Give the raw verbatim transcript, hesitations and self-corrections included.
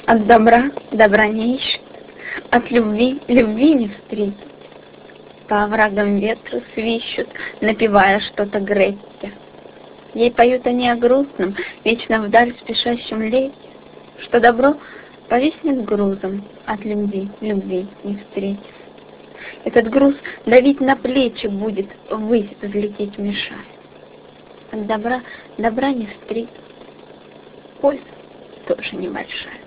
От добра добра не ищут, от любви любви не встретят. По оврагам ветру свищут, напевая что-то Гретте. Ей поют они о грустном, вечно вдаль спешащем лете, что добро повиснет грузом, от любви любви не встретив. Этот груз давить на плечи будет, ввысь взлететь мешая. От добра добра не встретит, польза тоже небольшая.